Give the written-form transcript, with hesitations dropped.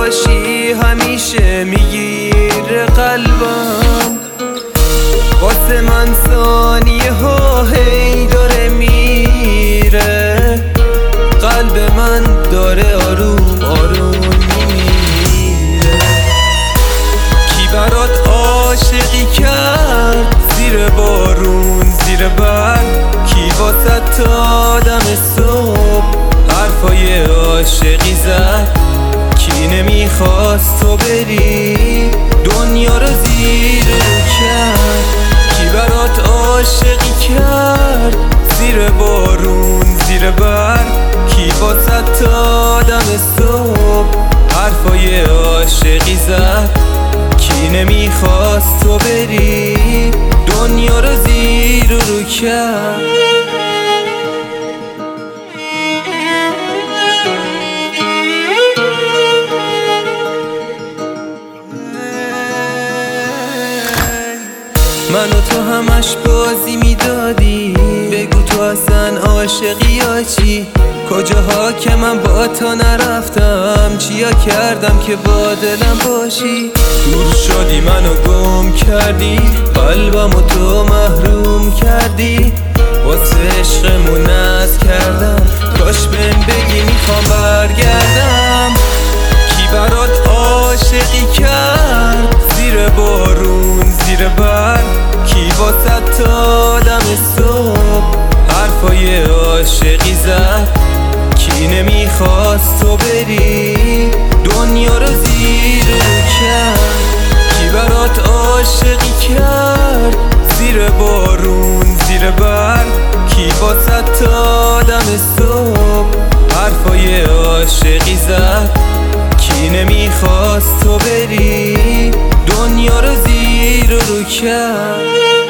باشی همیشه میگیره قلبم. واسه من ثانیه ها هی داره میره، قلب من داره آروم آروم میمیره. کی برات عاشقی کرد زیر بارون زیر برگ؟ کی واسه تا دم صبح حرفای عاشقی زد؟ کی نمیخواست تو بری دنیا رو زیر رو کرد؟ کی برات عاشقی کرد زیر بارون زیر برگ؟ کی واسه تا دم صبح حرفای عاشقی زد؟ کی نمیخواست تو بری دنیا رو زیر رو کرد؟ من و تو همش بازی میدادی، بگو تو اصلا عاشقی یا چی؟ کجاها که من با تو نرفتم، چیا کردم که با دلم باشی؟ دور شدی منو گم کردی، قلبم و تو محروم کردی. واسه عشقمون ناز کردم، کاش بهم بگی میخوام برگردم. کی برات عاشقی کرد زیر بارون زیر برگ؟ کی واسه تا دم صبح حرفای عاشقی زد؟ کی نمیخواست تو بری دنیا رو زیر رو کرد؟ کی برات عاشقی کرد زیر بارون زیر برگ؟ کی واسه تا دم صبح حرفای عاشقی زد؟ کی نمیخواست تو بری دنیا رو زیر رو کرد؟